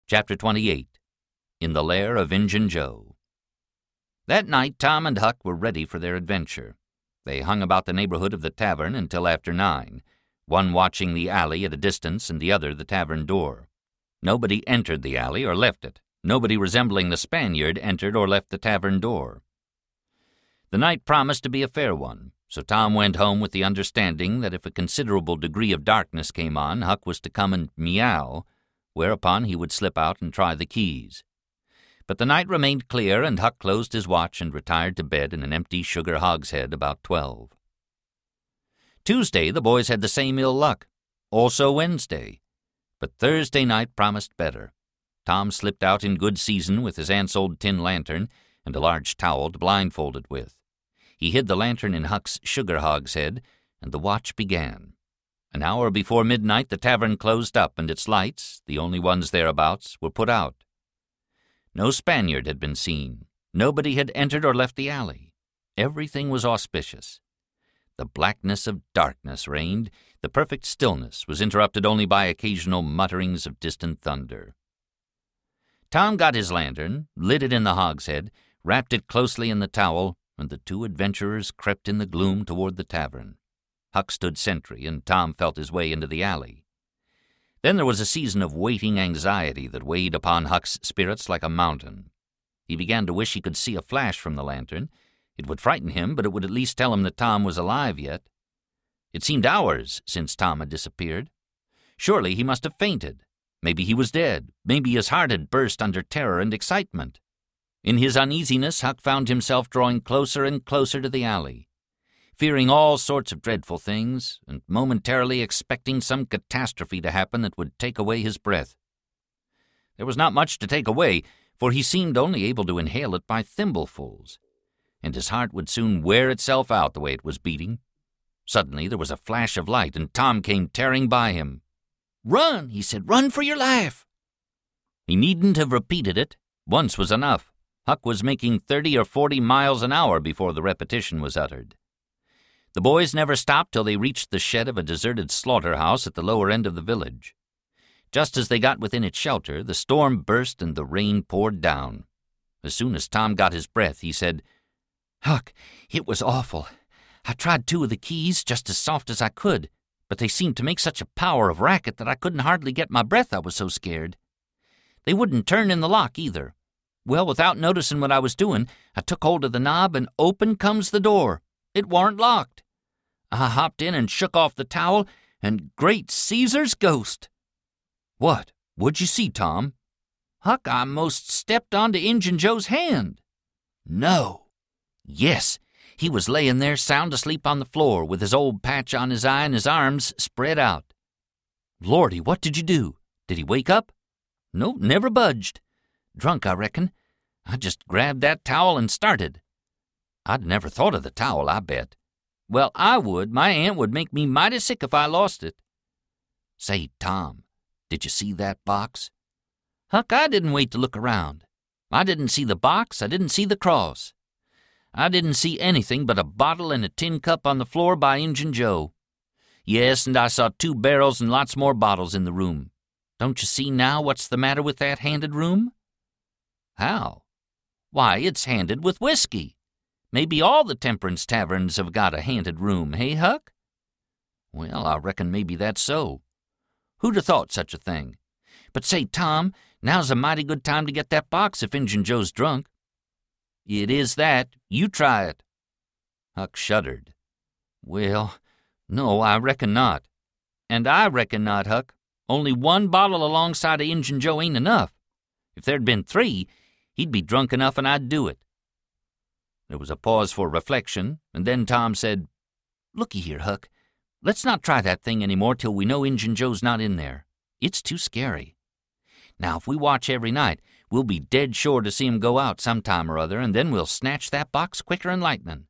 Chapter 28. In the Lair of Injun Joe. That night Tom and Huck were ready for their adventure. They hung about the neighborhood of the tavern until after 9, one watching the alley at a distance and the other the tavern door. Nobody entered the alley or left it. Nobody resembling the Spaniard entered or left the tavern door. The night promised to be a fair one, so Tom went home with the understanding that if a considerable degree of darkness came on, Huck was to come and meow, whereupon he would slip out and try the keys. But the night remained clear, and Huck closed his watch and retired to bed in an empty sugar hogshead about 12. Tuesday the boys had the same ill luck, also Wednesday. But Thursday night promised better. Tom slipped out in good season with his aunt's old tin lantern and a large towel to blindfold it with. He hid the lantern in Huck's sugar hogshead, and the watch began. An hour before midnight the tavern closed up, and its lights, the only ones thereabouts, were put out. No Spaniard had been seen. Nobody had entered or left the alley. Everything was auspicious. The blackness of darkness reigned. The perfect stillness was interrupted only by occasional mutterings of distant thunder. Tom got his lantern, lit it in the hogshead, wrapped it closely in the towel, and the two adventurers crept in the gloom toward the tavern. Huck stood sentry, and Tom felt his way into the alley. Then there was a season of waiting anxiety that weighed upon Huck's spirits like a mountain. He began to wish he could see a flash from the lantern. It would frighten him, but it would at least tell him that Tom was alive yet. It seemed hours since Tom had disappeared. Surely he must have fainted. Maybe he was dead. Maybe his heart had burst under terror and excitement. In his uneasiness, Huck found himself drawing closer and closer to the alley, fearing all sorts of dreadful things, and momentarily expecting some catastrophe to happen that would take away his breath. There was not much to take away, for he seemed only able to inhale it by thimblefuls, and his heart would soon wear itself out the way it was beating. Suddenly there was a flash of light, and Tom came tearing by him. "Run," he said, "run for your life." He needn't have repeated it. Once was enough. Huck was making 30 or 40 miles an hour before the repetition was uttered. The boys never stopped till they reached the shed of a deserted slaughterhouse at the lower end of the village. Just as they got within its shelter, the storm burst and the rain poured down. As soon as Tom got his breath, he said, "Huck, it was awful. I tried 2 of the keys just as soft as I could, but they seemed to make such a power of racket that I couldn't hardly get my breath, I was so scared. They wouldn't turn in the lock either. Well, without noticing what I was doing, I took hold of the knob and open comes the door. It warn't locked. I hopped in and shook off the towel, and great Caesar's ghost." "What? What'd you see, Tom?" "Huck, I most stepped onto Injun Joe's hand." "No." "Yes. He was laying there sound asleep on the floor with his old patch on his eye and his arms spread out." "Lordy, what did you do? Did he wake up?" "No, never budged. Drunk, I reckon. I just grabbed that towel and started. I'd never thought of the towel, I bet. Well, I would. My aunt would make me mighty sick if I lost it." "Say, Tom, did you see that box?" "Huck, I didn't wait to look around. I didn't see the box. I didn't see the cross. I didn't see anything but a bottle and a tin cup on the floor by Injun Joe. Yes, and I saw 2 barrels and lots more bottles in the room. Don't you see now what's the matter with that handed room?" "How?" "Why, it's handed with whiskey. Maybe all the temperance taverns have got a handed room, hey, Huck?" "Well, I reckon maybe that's so. Who'd have thought such a thing? But say, Tom, now's a mighty good time to get that box if Injun Joe's drunk." "It is that. You try it." Huck shuddered. "Well, no, I reckon not." "And I reckon not, Huck. Only 1 bottle alongside of Injun Joe ain't enough. If there'd been 3, he'd be drunk enough and I'd do it." There was a pause for reflection, and then Tom said, "Looky here, Huck. Let's not try that thing any more till we know Injun Joe's not in there. It's too scary. Now, if we watch every night, we'll be dead sure to see him go out sometime or other, and then we'll snatch that box quicker'n lightning."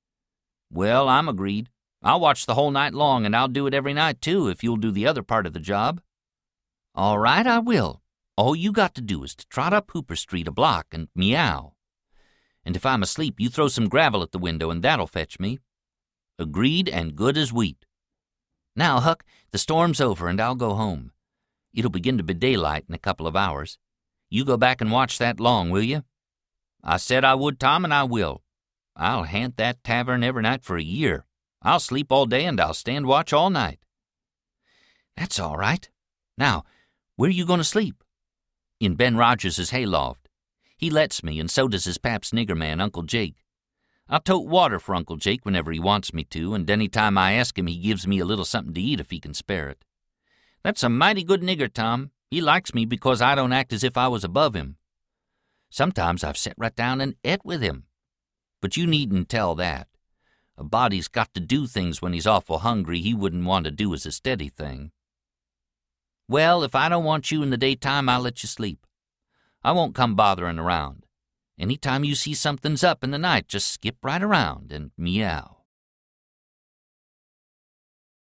"Well, I'm agreed. I'll watch the whole night long, and I'll do it every night, too, if you'll do the other part of the job." "All right, I will. All you got to do is to trot up Hooper Street a block and meow. And if I'm asleep, you throw some gravel at the window, and that'll fetch me." "Agreed, and good as wheat." "Now, Huck, the storm's over, and I'll go home. It'll begin to be daylight in a couple of hours. You go back and watch that long, will you?" "I said I would, Tom, and I will. I'll haunt that tavern every night for a year. I'll sleep all day and I'll stand watch all night." "That's all right. Now, where you going to sleep?" "In Ben Rogers' hayloft. He lets me, and so does his pap's nigger man, Uncle Jake. I'll tote water for Uncle Jake whenever he wants me to, and any time I ask him he gives me a little something to eat if he can spare it. That's a mighty good nigger, Tom. He likes me because I don't act as if I was above him. Sometimes I've sat right down and et with him. But you needn't tell that. A body's got to do things when he's awful hungry he wouldn't want to do as a steady thing." "Well, if I don't want you in the daytime, I'll let you sleep. I won't come bothering around. Any time you see something's up in the night, just skip right around and meow."